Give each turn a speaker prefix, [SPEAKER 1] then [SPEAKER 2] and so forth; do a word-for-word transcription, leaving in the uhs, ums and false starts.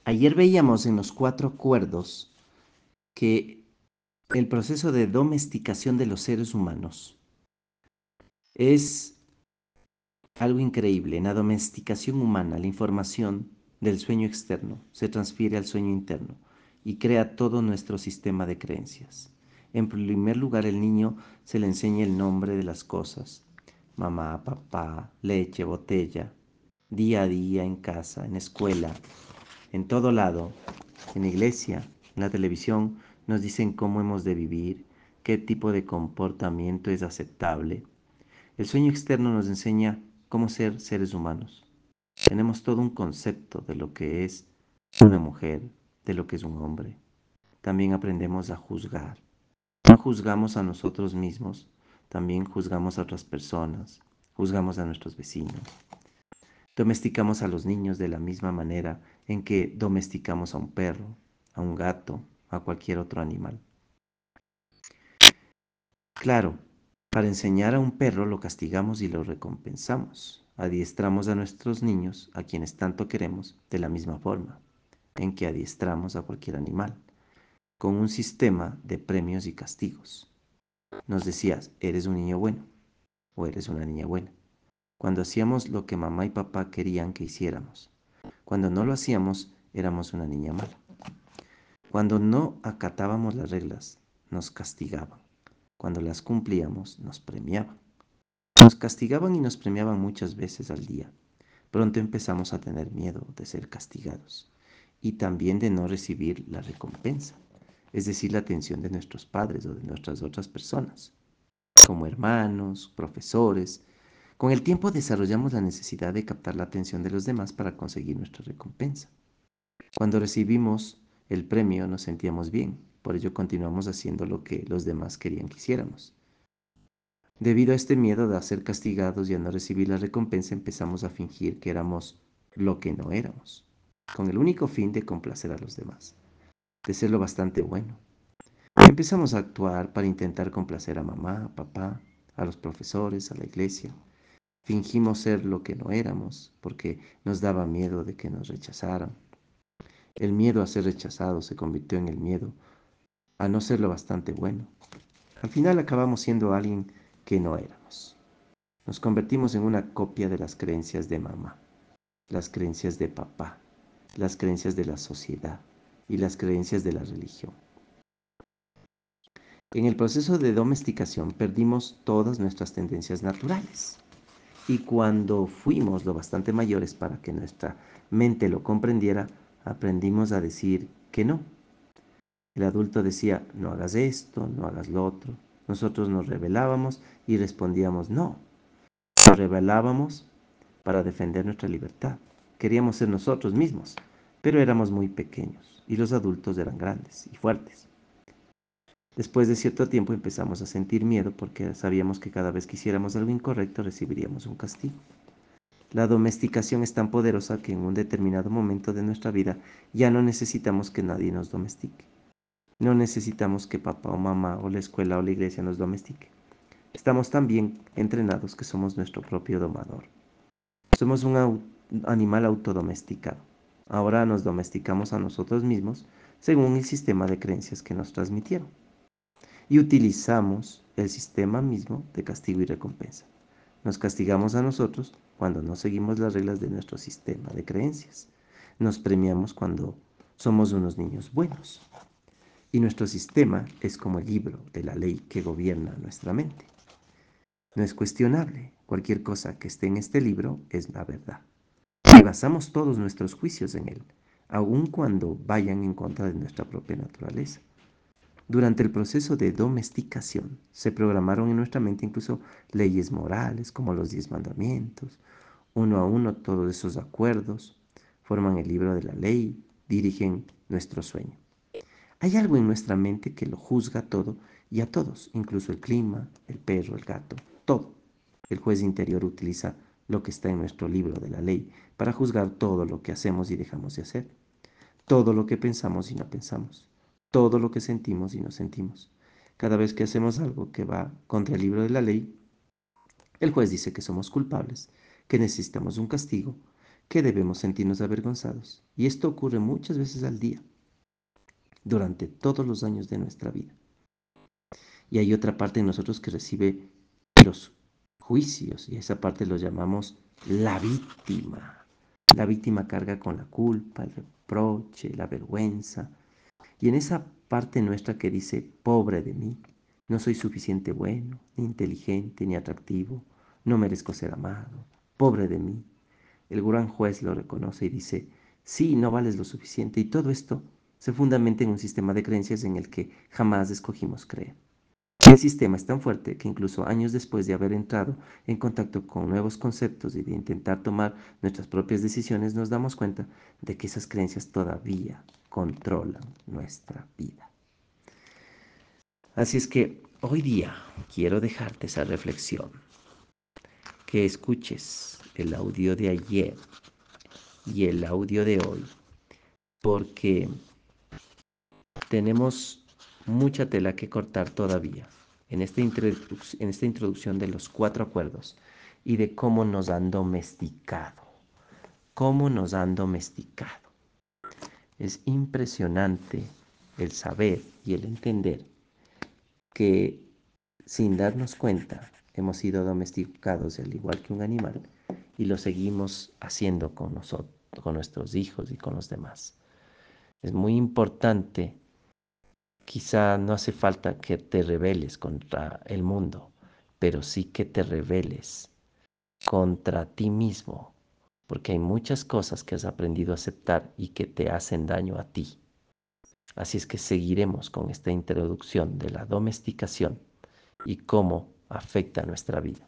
[SPEAKER 1] Ayer veíamos en los cuatro acuerdos que el proceso de domesticación de los seres humanos es algo increíble. En la domesticación humana, la información del sueño externo se transfiere al sueño interno y crea todo nuestro sistema de creencias. En primer lugar, el niño se le enseña el nombre de las cosas: mamá, papá, leche, botella, día a día, en casa, en escuela, en todo lado, en la iglesia, en la televisión, nos dicen cómo hemos de vivir, qué tipo de comportamiento es aceptable. El sueño externo nos enseña cómo ser seres humanos. Tenemos todo un concepto de lo que es una mujer, de lo que es un hombre. También aprendemos a juzgar. No juzgamos a nosotros mismos, también juzgamos a otras personas, juzgamos a nuestros vecinos. Domesticamos a los niños de la misma manera en que domesticamos a un perro, a un gato, a cualquier otro animal. Claro, para enseñar a un perro lo castigamos y lo recompensamos. Adiestramos a nuestros niños, a quienes tanto queremos, de la misma forma en que adiestramos a cualquier animal, con un sistema de premios y castigos. Nos decías: eres un niño bueno o eres una niña buena, cuando hacíamos lo que mamá y papá querían que hiciéramos. Cuando no lo hacíamos, éramos una niña mala. Cuando no acatábamos las reglas, nos castigaban. Cuando las cumplíamos, nos premiaban. Nos castigaban y nos premiaban muchas veces al día. Pronto empezamos a tener miedo de ser castigados y también de no recibir la recompensa, es decir, la atención de nuestros padres o de nuestras otras personas, como hermanos, profesores. Con el tiempo desarrollamos la necesidad de captar la atención de los demás para conseguir nuestra recompensa. Cuando recibimos el premio nos sentíamos bien, por ello continuamos haciendo lo que los demás querían que hiciéramos. Debido a este miedo de ser castigados y a no recibir la recompensa, empezamos a fingir que éramos lo que no éramos, con el único fin de complacer a los demás, de ser lo bastante bueno. Empezamos a actuar para intentar complacer a mamá, a papá, a los profesores, a la iglesia. Fingimos ser lo que no éramos porque nos daba miedo de que nos rechazaran. El miedo a ser rechazado se convirtió en el miedo a no ser lo bastante bueno. Al final acabamos siendo alguien que no éramos. Nos convertimos en una copia de las creencias de mamá, las creencias de papá, las creencias de la sociedad y las creencias de la religión. En el proceso de domesticación perdimos todas nuestras tendencias naturales. Y cuando fuimos lo bastante mayores para que nuestra mente lo comprendiera, aprendimos a decir que no. El adulto decía: no hagas esto, no hagas lo otro. Nosotros nos rebelábamos y respondíamos no. Nos rebelábamos para defender nuestra libertad. Queríamos ser nosotros mismos, pero éramos muy pequeños y los adultos eran grandes y fuertes. Después de cierto tiempo empezamos a sentir miedo porque sabíamos que cada vez que hiciéramos algo incorrecto recibiríamos un castigo. La domesticación es tan poderosa que en un determinado momento de nuestra vida ya no necesitamos que nadie nos domestique. No necesitamos que papá o mamá o la escuela o la iglesia nos domestique. Estamos tan bien entrenados que somos nuestro propio domador. Somos un au- animal autodomesticado. Ahora nos domesticamos a nosotros mismos según el sistema de creencias que nos transmitieron. Y utilizamos el sistema mismo de castigo y recompensa. Nos castigamos a nosotros cuando no seguimos las reglas de nuestro sistema de creencias. Nos premiamos cuando somos unos niños buenos. Y nuestro sistema es como el libro de la ley que gobierna nuestra mente. No es cuestionable. Cualquier cosa que esté en este libro es la verdad. Y basamos todos nuestros juicios en él, aun cuando vayan en contra de nuestra propia naturaleza. Durante el proceso de domesticación se programaron en nuestra mente incluso leyes morales como los diez mandamientos. Uno a uno todos esos acuerdos forman el libro de la ley, dirigen nuestro sueño. Hay algo en nuestra mente que lo juzga todo y a todos, incluso el clima, el perro, el gato, todo. El juez interior utiliza lo que está en nuestro libro de la ley para juzgar todo lo que hacemos y dejamos de hacer, todo lo que pensamos y no pensamos, todo lo que sentimos y no sentimos. Cada vez que hacemos algo que va contra el libro de la ley, el juez dice que somos culpables, que necesitamos un castigo, que debemos sentirnos avergonzados. Y esto ocurre muchas veces al día, durante todos los años de nuestra vida. Y hay otra parte de nosotros que recibe los juicios, y a esa parte lo llamamos la víctima. La víctima carga con la culpa, el reproche, la vergüenza. Y en esa parte nuestra que dice, pobre de mí, no soy suficiente bueno, ni inteligente, ni atractivo, no merezco ser amado, pobre de mí. El gran juez lo reconoce y dice, sí, no vales lo suficiente. Y todo esto se fundamenta en un sistema de creencias en el que jamás escogimos creer. El sistema es tan fuerte que incluso años después de haber entrado en contacto con nuevos conceptos y de intentar tomar nuestras propias decisiones, nos damos cuenta de que esas creencias todavía controlan nuestra vida. Así es que hoy día quiero dejarte esa reflexión, que escuches el audio de ayer y el audio de hoy, porque tenemos mucha tela que cortar todavía en esta, introduc- en esta introducción de los cuatro acuerdos y de cómo nos han domesticado, cómo nos han domesticado. Es impresionante el saber y el entender que sin darnos cuenta hemos sido domesticados al igual que un animal y lo seguimos haciendo con nosotros, con nuestros hijos y con los demás. Es muy importante. Quizá no hace falta que te rebeles contra el mundo, pero sí que te rebeles contra ti mismo, porque hay muchas cosas que has aprendido a aceptar y que te hacen daño a ti. Así es que seguiremos con esta introducción de la domesticación y cómo afecta nuestra vida.